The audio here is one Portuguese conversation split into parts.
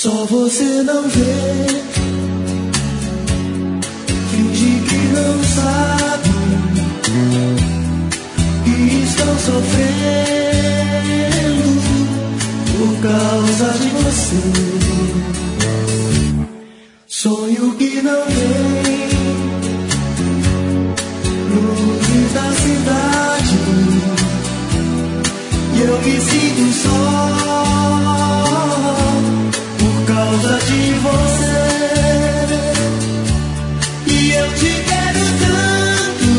Só você não vê, finge que não sabe que estão sofrendo por causa de você. Sonho que não vem, luzes da cidade, e eu me sinto só por causa de você. E eu te quero tanto,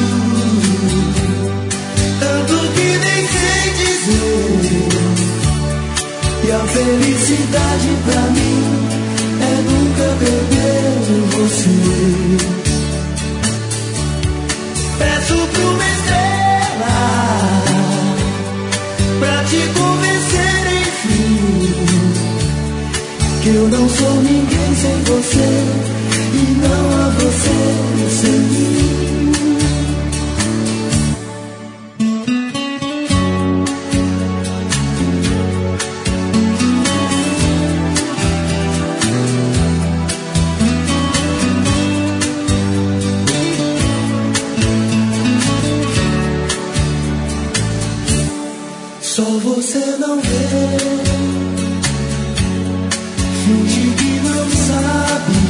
tanto que nem sei dizer. E a felicidade pra mim é nunca perder você. Peço pra uma estrela pra te convencer, enfim, que eu não sou ninguém sem você e não há você sem mim. Só você não vê, finge que não sabe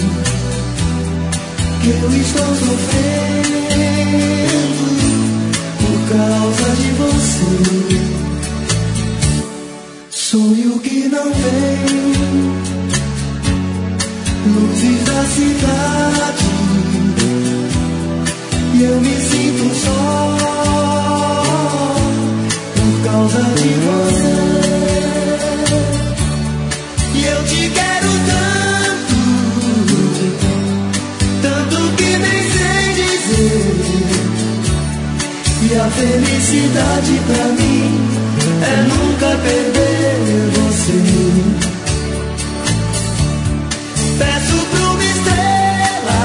que eu estou sofrendo por causa de você. Sonho que não vem, luzes da cidade, e eu me sinto só por causa de você. E eu te quero tanto, tanto que nem sei dizer. E a felicidade pra mim é nunca perder você. Peço pra uma estrela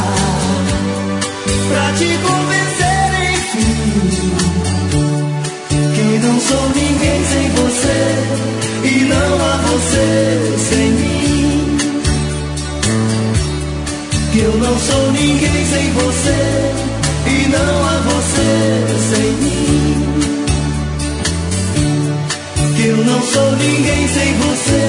pra te convencer, enfim, que não sou ninguém sem você e não há você sem mim. Que eu não sou ninguém sem você e não há você sem mim. Que eu não sou ninguém sem você